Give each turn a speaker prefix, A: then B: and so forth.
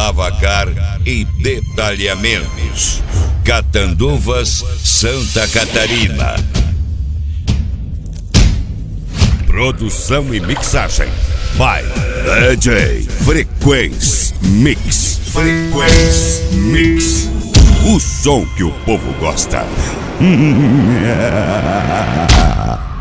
A: lavacar e detalhamentos. Catanduvas, Santa Catarina. Produção e mixagem by DJ Frequência Mix. Frequência Mix. O som que o povo gosta.